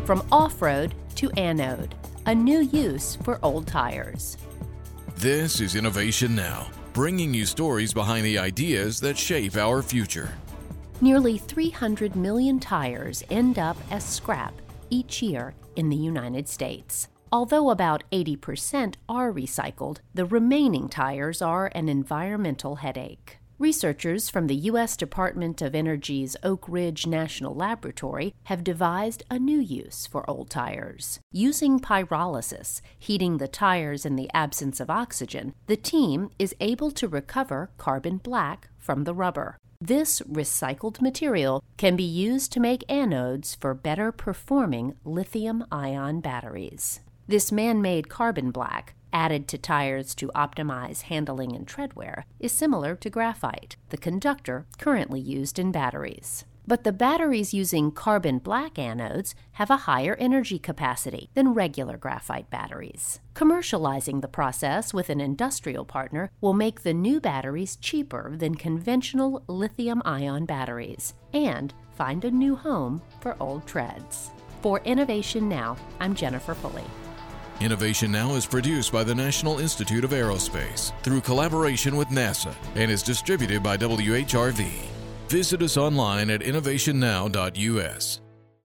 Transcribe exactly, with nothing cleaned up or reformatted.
From off-road to anode, a new use for old tires. This is Innovation Now, bringing you stories behind the ideas that shape our future. Nearly three hundred million tires end up as scrap each year in the United States. Although about eighty percent are recycled, the remaining tires are an environmental headache. Researchers from the U S Department of Energy's Oak Ridge National Laboratory have devised a new use for old tires. Using pyrolysis, heating the tires in the absence of oxygen, the team is able to recover carbon black from the rubber. This recycled material can be used to make anodes for better performing lithium-ion batteries. This man-made carbon black, added to tires to optimize handling and treadwear, is similar to graphite, the conductor currently used in batteries. But the batteries using carbon black anodes have a higher energy capacity than regular graphite batteries. Commercializing the process with an industrial partner will make the new batteries cheaper than conventional lithium-ion batteries and find a new home for old treads. For Innovation Now, I'm Jennifer Pulley. Innovation Now is produced by the National Institute of Aerospace through collaboration with NASA and is distributed by W H R V. Visit us online at innovation now dot U S.